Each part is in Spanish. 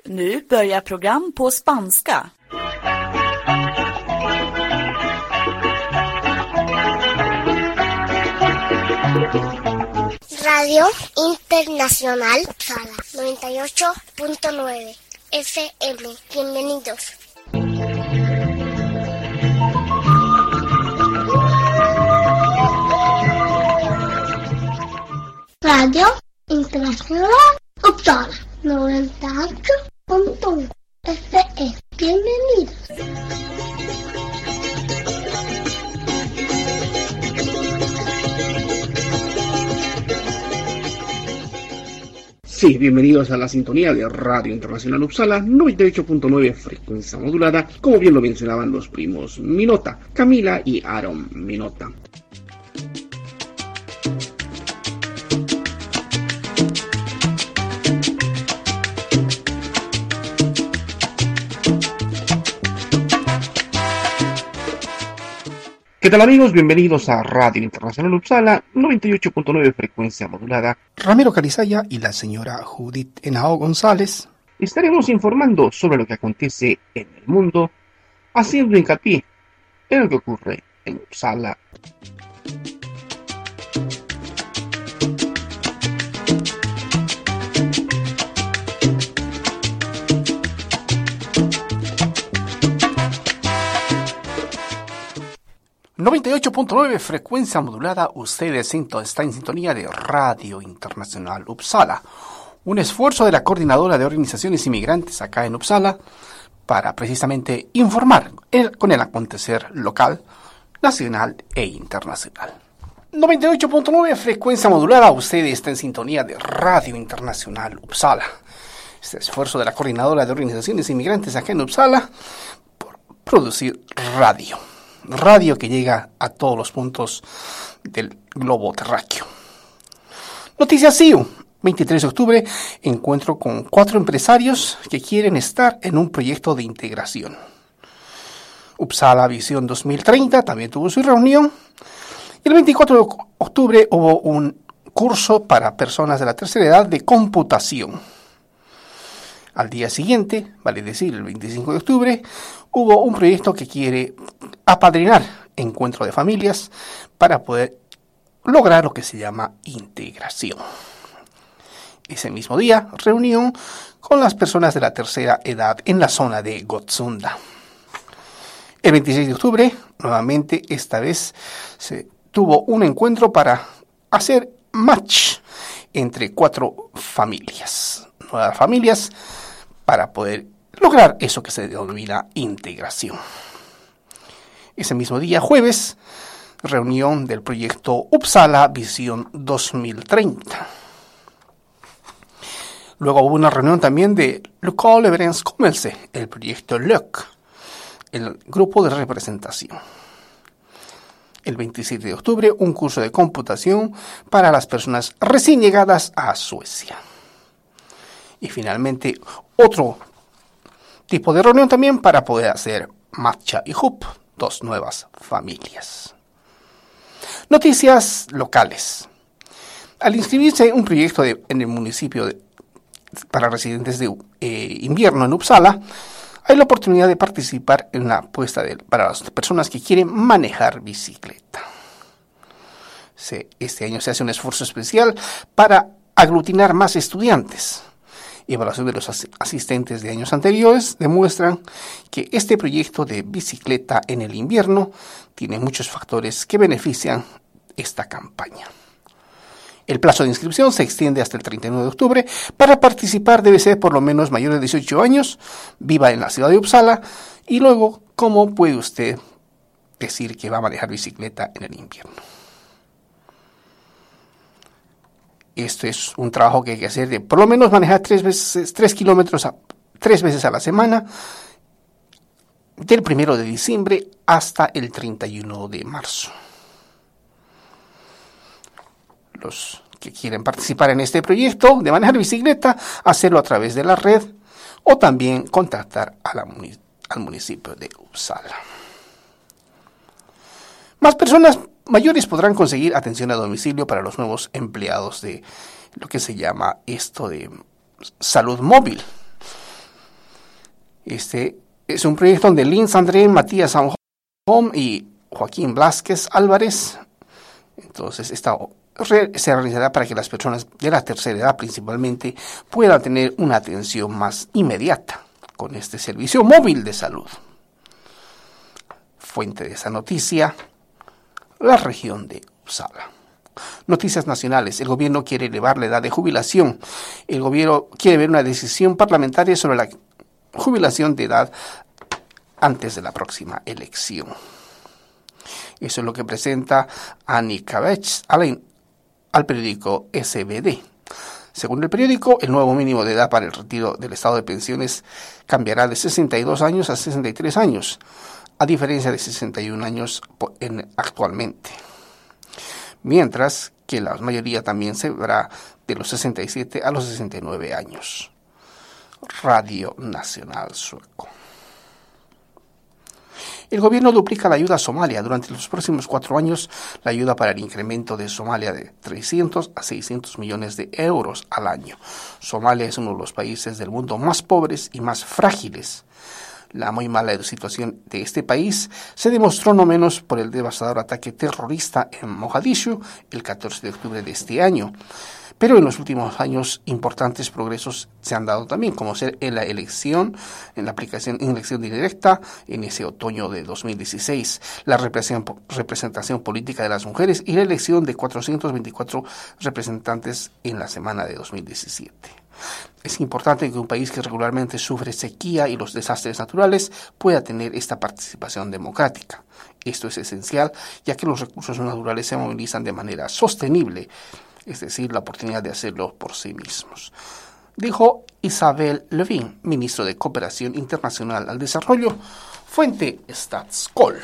Nu börjar program på spanska. Radio Internacional Uppsala 98.9 FM. Bienvenidos. Radio Internacional Uppsala 98.1 FM. Bienvenidos. Sí, bienvenidos a la sintonía de Radio Internacional Uppsala 98.9 frecuencia modulada, como bien lo mencionaban los primos Minota, Camila y Aaron Minota. ¿Qué tal amigos? Bienvenidos a Radio Internacional Uppsala 98.9 frecuencia modulada. Ramiro Calizaya y la señora Judith Henao González Estaremos informando sobre lo que acontece en el mundo, haciendo hincapié en lo que ocurre en Uppsala. ...98.9 frecuencia modulada... Ustedes está en sintonía de Radio Internacional Uppsala... Un esfuerzo de la Coordinadora de Organizaciones Inmigrantes acá en Uppsala... ...para precisamente informar con el acontecer local, nacional e internacional. 98.9 frecuencia modulada... Usted está en sintonía de Radio Internacional Uppsala... Este esfuerzo de la Coordinadora de Organizaciones Inmigrantes acá en Uppsala... por producir radio que llega a todos los puntos del globo terráqueo. Noticias CIU, 23 de octubre, encuentro con 4 empresarios que quieren estar en un proyecto de integración. Uppsala Visión 2030 también tuvo su reunión. Y el 24 de octubre hubo un curso para personas de la tercera edad de computación. Al día siguiente, vale decir el 25 de octubre, hubo un proyecto que quiere apadrinar encuentro de familias para poder lograr lo que se llama integración. Ese mismo día, reunión con las personas de la tercera edad en la zona de Gottsunda. El 26 de octubre, nuevamente, esta vez se tuvo un encuentro para hacer match entre 4 familias, nuevas familias, para poder lograr eso que se denomina integración. Ese mismo día, jueves, reunión del proyecto Uppsala Visión 2030. Luego hubo una reunión también de Lokal Överenskommelse, el proyecto LÖK, el grupo de representación. El 27 de octubre, un curso de computación para las personas recién llegadas a Suecia. Y finalmente, otro tipo de reunión también para poder hacer Matcha y Hup, 2 nuevas familias. Noticias locales. Al inscribirse un proyecto en el municipio para residentes de invierno en Uppsala, hay la oportunidad de participar en una apuesta para las personas que quieren manejar bicicleta. Este año se hace un esfuerzo especial para aglutinar más estudiantes. Evaluación de los asistentes de años anteriores demuestran que este proyecto de bicicleta en el invierno tiene muchos factores que benefician esta campaña. El plazo de inscripción se extiende hasta el 31 de octubre. Para participar debe ser por lo menos mayor de 18 años, viva en la ciudad de Uppsala, y luego, ¿cómo puede usted decir que va a manejar bicicleta en el invierno? Esto es un trabajo que hay que hacer de por lo menos manejar 3 kilómetros 3 veces a la semana, del 1 de diciembre hasta el 31 de marzo. Los que quieren participar en este proyecto de manejar bicicleta, hacerlo a través de la red o también contactar al municipio de Uppsala. Más personas mayores podrán conseguir atención a domicilio para los nuevos empleados de lo que se llama esto de salud móvil. Este es un proyecto donde Linz André, Matías Sanjom y Joaquín Blázquez Álvarez. Entonces, esta se realizará para que las personas de la tercera edad principalmente puedan tener una atención más inmediata con este servicio móvil de salud. Fuente de esa noticia, la región de Uppsala. Noticias nacionales. El gobierno quiere elevar la edad de jubilación. El gobierno quiere ver una decisión parlamentaria sobre la jubilación de edad antes de la próxima elección. Eso es lo que presenta Annika Betz al periódico SvD. Según el periódico, el nuevo mínimo de edad para el retiro del estado de pensiones cambiará de 62 años a 63 años, a diferencia de 61 años actualmente. Mientras que la mayoría también se verá de los 67 a los 69 años. Radio Nacional Sueco. El gobierno duplica la ayuda a Somalia. Durante los próximos 4 años, la ayuda para el incremento de Somalia de 300 a 600 millones de euros al año. Somalia es uno de los países del mundo más pobres y más frágiles. La muy mala situación de este país se demostró no menos por el devastador ataque terrorista en Mogadishu el 14 de octubre de este año. Pero en los últimos años importantes progresos se han dado también, como ser en la elección, en la elección directa en ese otoño de 2016, la representación política de las mujeres y la elección de 424 representantes en la semana de 2017. Es importante que un país que regularmente sufre sequía y los desastres naturales pueda tener esta participación democrática. Esto es esencial, ya que los recursos naturales se movilizan de manera sostenible, es decir, la oportunidad de hacerlo por sí mismos. Dijo Isabel Lövin, ministro de Cooperación Internacional al Desarrollo, fuente Statskol.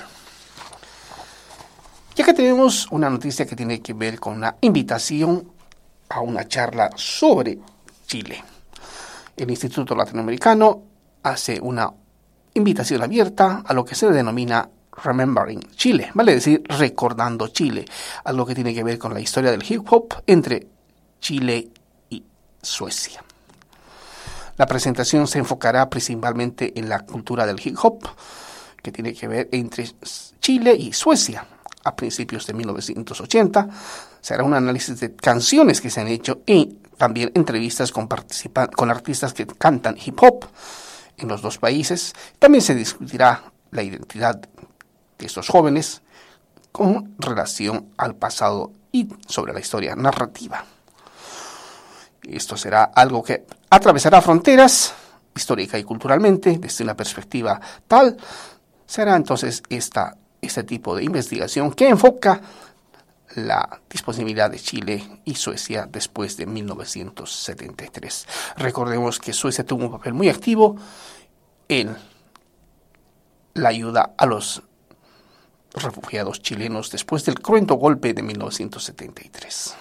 Ya que tenemos una noticia que tiene que ver con una invitación a una charla sobre Chile. El Instituto Latinoamericano hace una invitación abierta a lo que se denomina Remembering Chile, vale decir, recordando Chile, algo que tiene que ver con la historia del hip hop entre Chile y Suecia. La presentación se enfocará principalmente en la cultura del hip hop, que tiene que ver entre Chile y Suecia. A principios de 1980 se hará un análisis de canciones que se han hecho y también entrevistas con artistas que cantan hip hop en los dos países. También se discutirá la identidad de estos jóvenes con relación al pasado y sobre la historia narrativa. Esto será algo que atravesará fronteras histórica y culturalmente desde una perspectiva tal. Será entonces este tipo de investigación que enfoca la disponibilidad de Chile y Suecia después de 1973. Recordemos que Suecia tuvo un papel muy activo en la ayuda a los refugiados chilenos después del cruento golpe de 1973.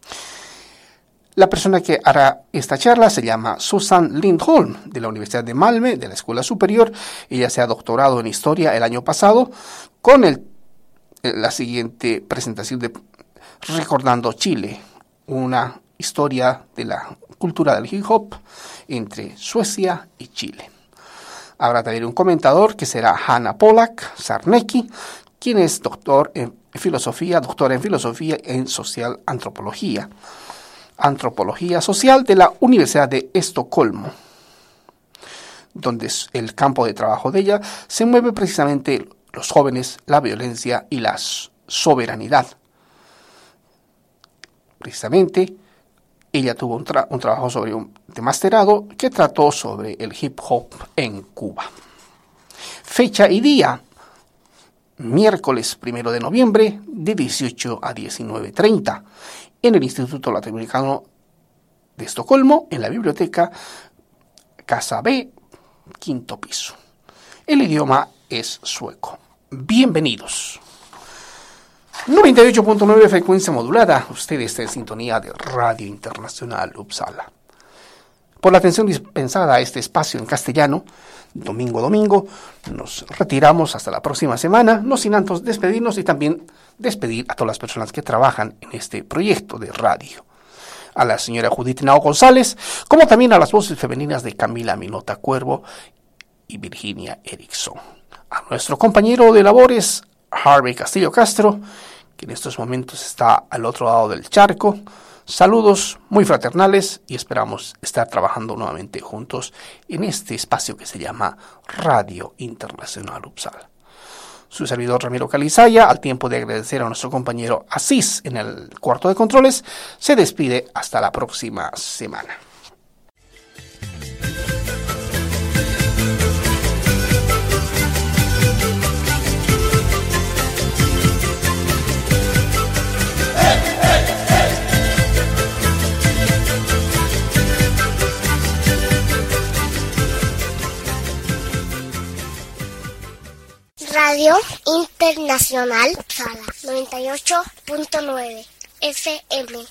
La persona que hará esta charla se llama Susan Lindholm, de la Universidad de Malmö, de la Escuela Superior. Ella se ha doctorado en Historia el año pasado con la siguiente presentación de Recordando Chile, una historia de la cultura del hip hop entre Suecia y Chile. Habrá también un comentador que será Hanna Polak Sarnecki, quien es doctora en filosofía en social antropología social de la Universidad de Estocolmo, donde el campo de trabajo de ella se mueve precisamente los jóvenes, la violencia y la soberanidad. Precisamente, ella tuvo un trabajo de masterado que trató sobre el hip hop en Cuba. Fecha y día: miércoles 1 de noviembre de 18 a 19:30 en el Instituto Latinoamericano de Estocolmo, en la biblioteca Casa B, quinto piso. El idioma es sueco. Bienvenidos. 98.9 frecuencia modulada. Usted está en sintonía de Radio Internacional Uppsala. Por la atención dispensada a este espacio en castellano, domingo a domingo, nos retiramos hasta la próxima semana, no sin antes despedirnos y también despedir a todas las personas que trabajan en este proyecto de radio. A la señora Judith Nao González, como también a las voces femeninas de Camila Minota Cuervo y Virginia Erickson. A nuestro compañero de labores, Harvey Castillo Castro, que en estos momentos está al otro lado del charco. Saludos muy fraternales y esperamos estar trabajando nuevamente juntos en este espacio que se llama Radio Internacional Uppsala. Su servidor Ramiro Calizaya, al tiempo de agradecer a nuestro compañero Asís en el cuarto de controles, se despide hasta la próxima semana. Radio Internacional Uppsala 98.9 FM.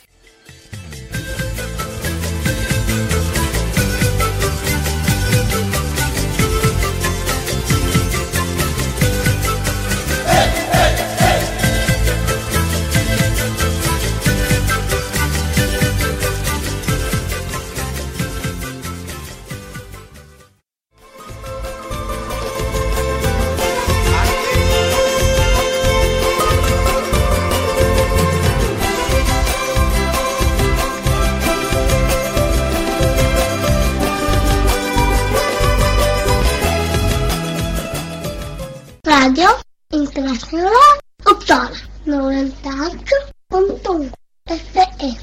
Radio Internacional Uppsala 98.1 FM.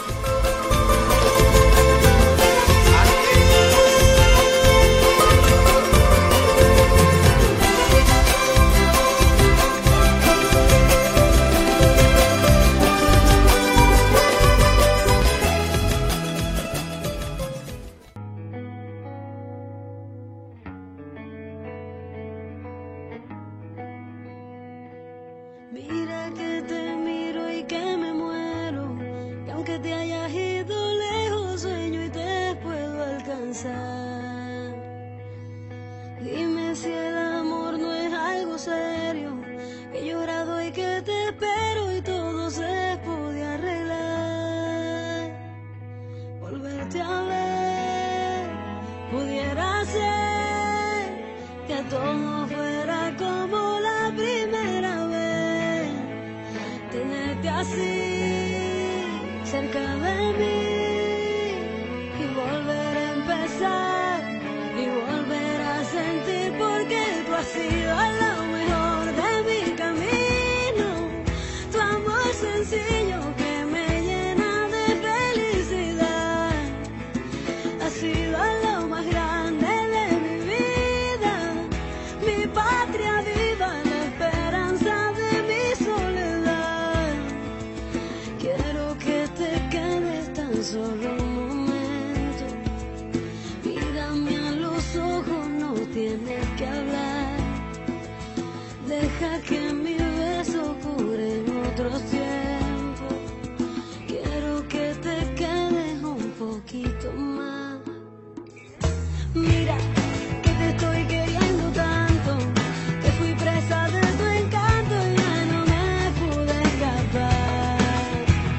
Mira que te miro y que me muero, que aunque te hayas ido lejos sueño y te puedo alcanzar. Dime si el amor no es algo serio, que he llorado y que te espero y todo se puede arreglar. Volverte a ver, pudiera ser que todo fuera como la primera vez. Tenerte así, cerca de mí, y volver a empezar, y volver a sentir, porque tú has sido lo mejor de mi camino. Tu amor sencillo que me llena de felicidad, ha sido lo más grande de mi vida, mi patria viva, la esperanza de mi soledad. Quiero que te quedes tan solo un momento, mírame a los ojos, no tienes que hablar, deja que mi beso cure en otros tiempos. Quiero que te quedes un poquito más. Mira que te estoy queriendo tanto, que fui presa de tu encanto y ya no me pude escapar.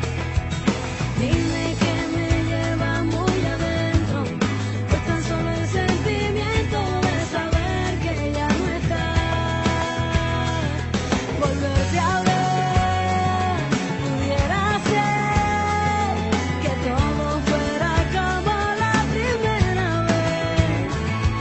Dime que me lleva muy adentro, pues tan solo el sentimiento de saber que ya no estás. Volverte a ver, pudiera ser que todo fuera como la primera vez.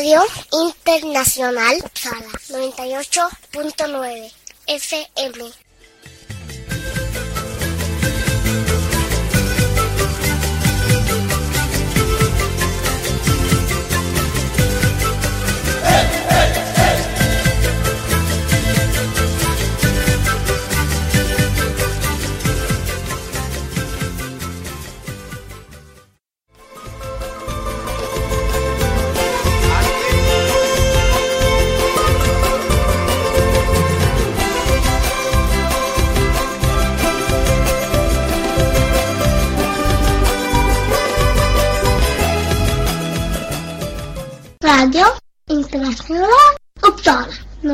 Radio Internacional Uppsala 98.9 FM. Radio Internacional Uppsala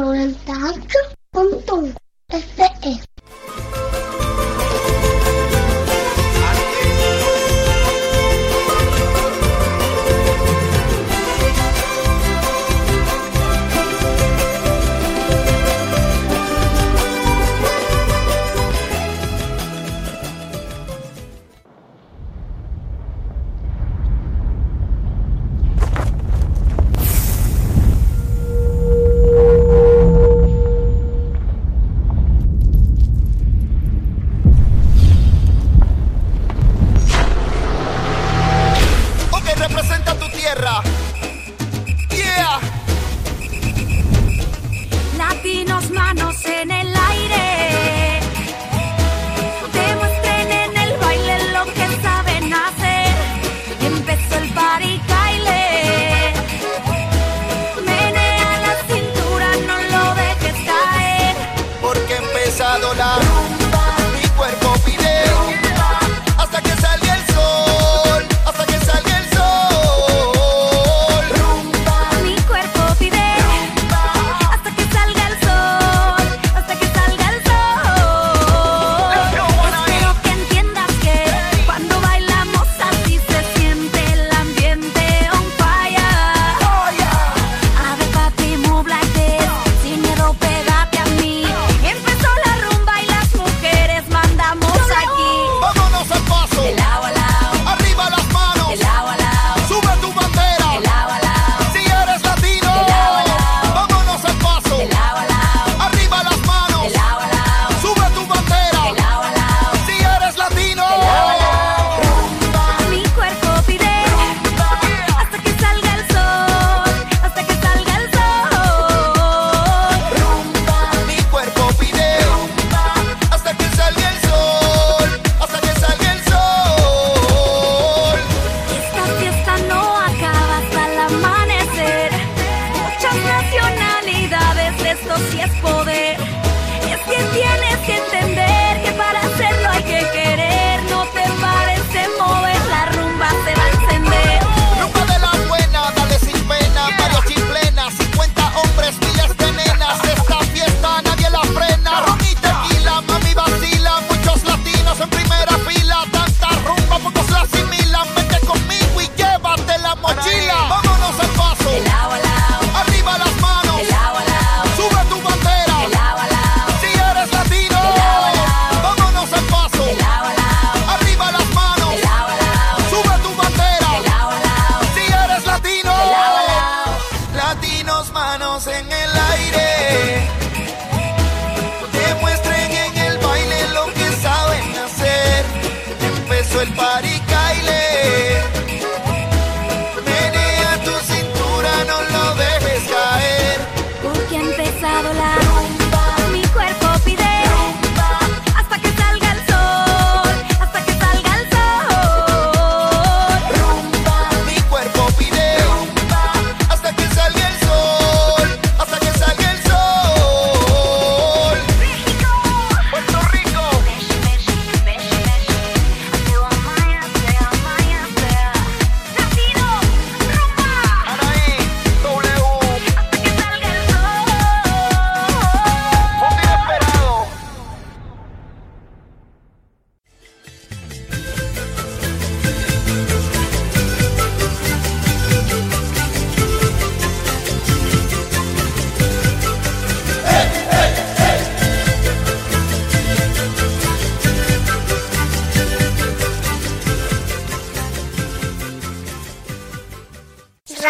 98.1 FM.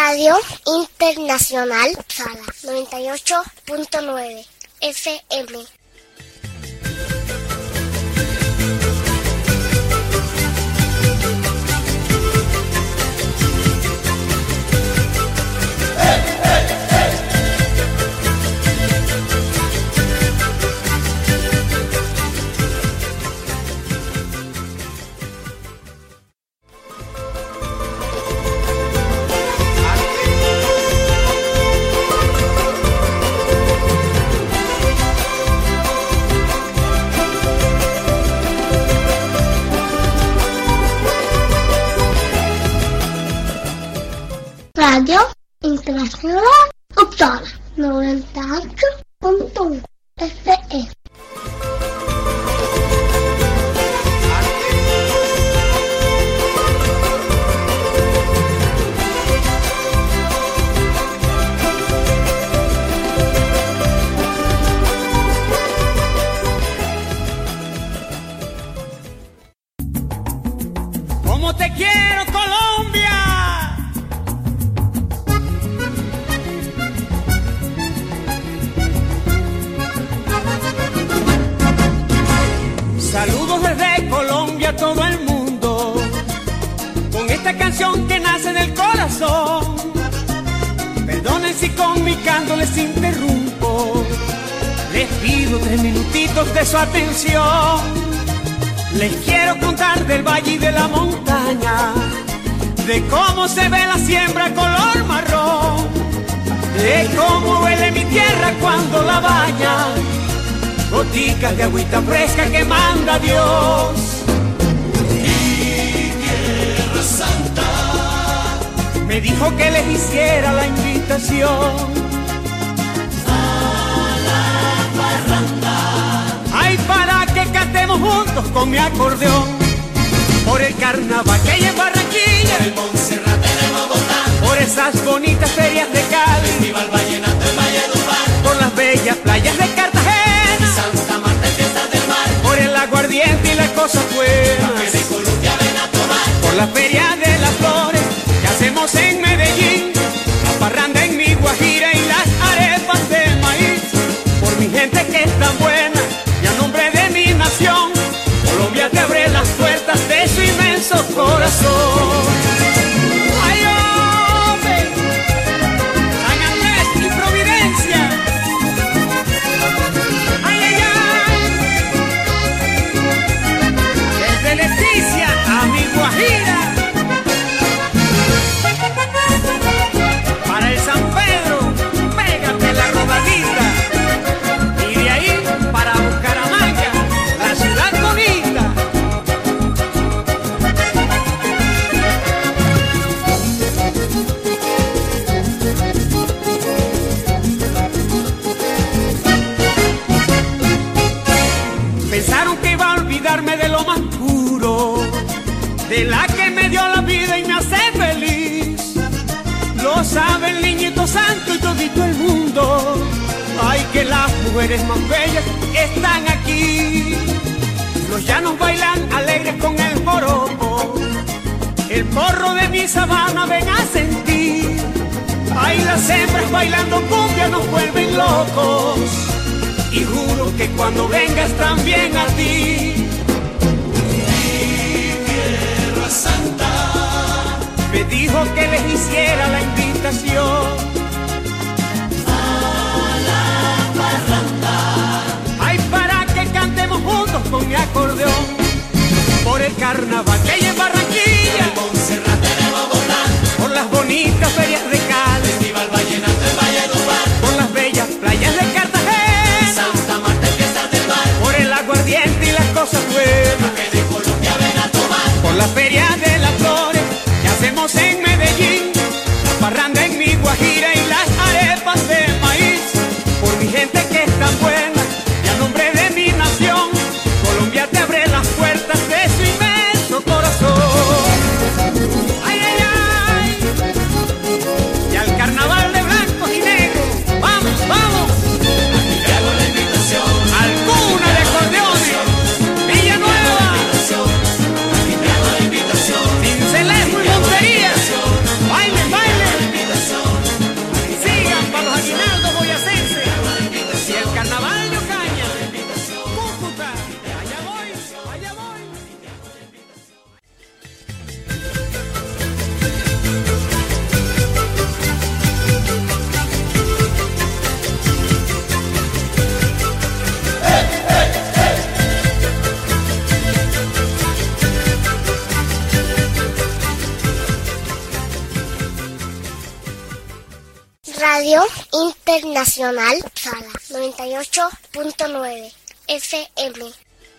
Radio Internacional Uppsala 98.9 FM. Radio Internacional Uppsala 98.1 FM. ¿Cómo te quiero, Colombia? Saludos desde Colombia a todo el mundo, con esta canción que nace del corazón. Perdonen si con mi canto les interrumpo, les pido 3 minutitos de su atención. Les quiero contar del valle y de la montaña, de cómo se ve la siembra color marrón, de cómo huele mi tierra cuando la baña, goticas de agüita fresca que manda Dios. Mi tierra santa me dijo que les hiciera la invitación a la parranda, ay, para que cantemos juntos con mi acordeón, por el carnaval que hay en Barranquilla, el Montserrat en Bogotá, por esas bonitas ferias de Cali, Festival Vallenato en Valledupar, por las bellas playas de Cartagena, Santa Marta en Fiestas del Mar, por el aguardiente y las cosas buenas, café de Colombia ven a tomar, por la feria de las flores que hacemos en Medellín, la parranda en mi Guajira y las arepas de maíz, por mi gente que es tan buena y a nombre de mi nación, Colombia te abre las puertas de su inmenso corazón. ¡Ay, hombre! San Andrés y Providencia. ¡Ay, ay, ay! Desde Leticia a mi Guajira, para el San Pedro, pégate la rodadita, y de ahí para Bucaramanga, la ciudad bonita. Pensaron que iba a olvidarme de lo más puro, de la que me dio la vida y me hace feliz. Lo sabe el niñito santo y todito el mundo. Ay, que las mujeres más bellas están aquí. Los llanos bailan alegres con el joropo, el porro de mi sabana ven a sentir. Ay, las hembras bailando cumbia nos vuelven locos, y juro que cuando vengas también a ti. Mi tierra santa me dijo que les hiciera la invitación a la parranda, ay, para que cantemos juntos con mi acordeón, por el carnaval que hay en Barranquilla, el Montserrat en Bogotá, por las bonitas ferias de Cali, Festival Vallenato en Valledupar, por las bellas playas de Cartagena, Santa Marta en Fiestas del Mar, por el aguardiente y las cosas buenas, café de Colombia ven a tomar, por la feria de las flores que hacemos en Medellín, la parranda en mi Guajira y las arepas de maíz, por mi gente que es tan buena y a nombre de mi nación, Colombia te abre las puertas de su inmenso corazón. Radio Internacional Uppsala 98.9 FM.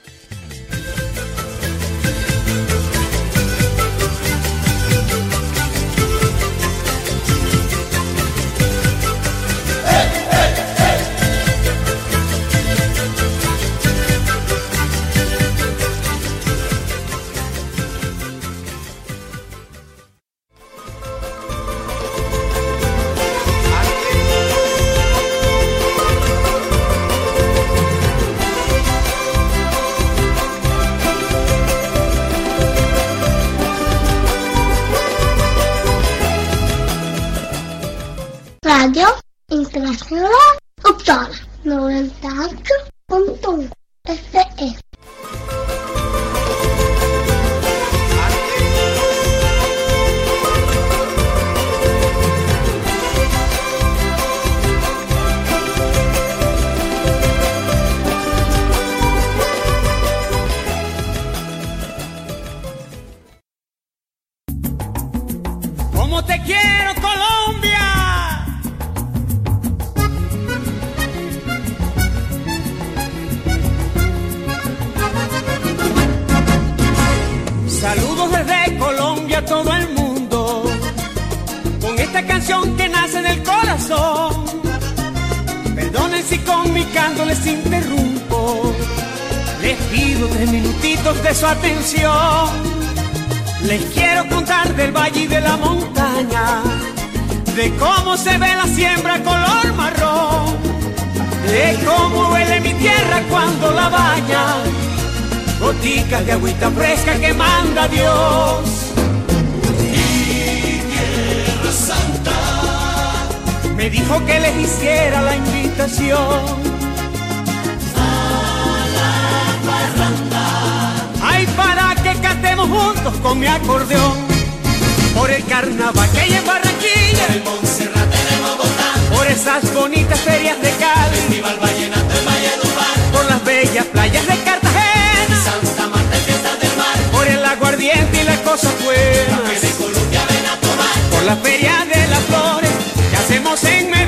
Radio Internacional Uppsala 98.1 FM. Como te quiero, Colombia. Saludos desde Colombia a todo el mundo, con esta canción que nace del corazón. Perdonen si con mi canto les interrumpo, les pido 3 minutitos de su atención. Les quiero contar del valle y de la montaña, de cómo se ve la siembra color marrón, de cómo huele mi tierra cuando la baña, goticas de agüita fresca que manda Dios. Mi tierra santa me dijo que les hiciera la invitación a la parranda. Ay, para que cantemos juntos con mi acordeón, por el carnaval que hay en Barranquilla, por el Monserrate de Bogotá, por esas bonitas ferias de Cali, Festival Vallenato en Valledupar, por las bellas playas de Cartagena, Santa Marta en Fiestas del Mar, por el aguardiente y las cosas buenas que de Colombia ven a tomar, por la feria de las flores que hacemos en